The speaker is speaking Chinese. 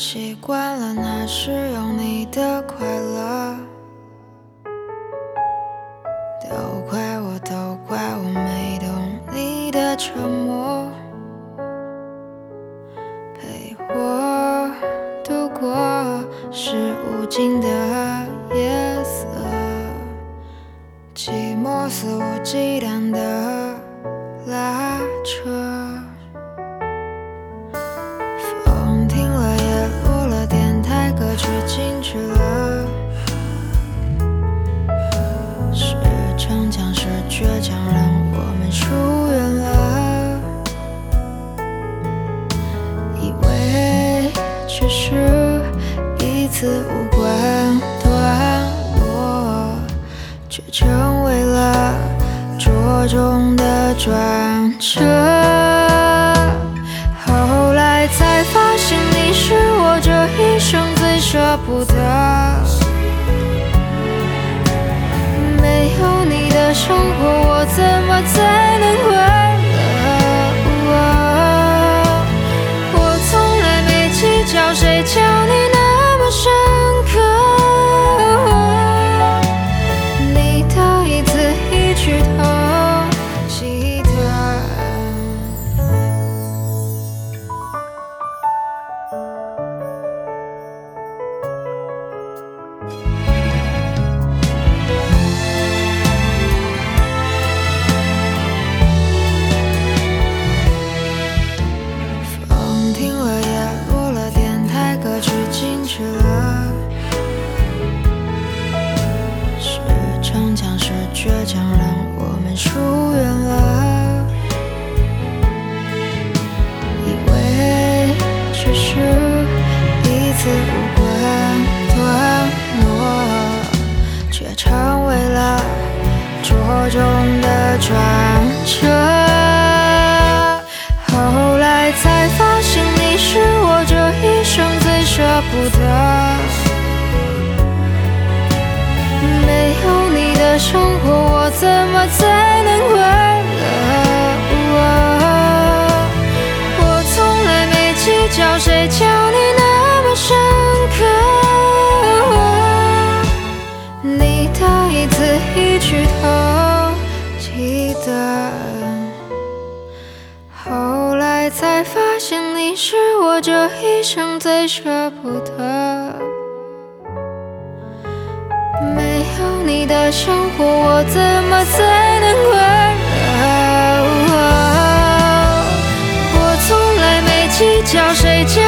习惯了那是有你的快乐，都怪我没懂你的沉默，陪我度过是无尽的夜色，寂寞肆无忌惮的拉扯，风停了也录了，电台歌曲静止了，是逞强是倔强让我们疏远了，以为只是一次无关段落，却成为了着重的转折，后来才发现你是我这一生最舍不得，没有你的生活我怎么才能快乐，我从来没计较谁叫你那么深刻，你的一字一句都记得。风停了也录了，电台歌曲静止了，是逞强是倔强让我们疏远了，以为只是一次无关段落，却成为了着重的转折，后来才发现你是我这一生最舍不得，没有你的生活我怎么才能快乐，我从来没计较谁叫你那么深刻，你的一字一句都记得，后来才发现你是我这一生最舍不得，没有你的生活我怎么才能快乐，我从来没计较谁叫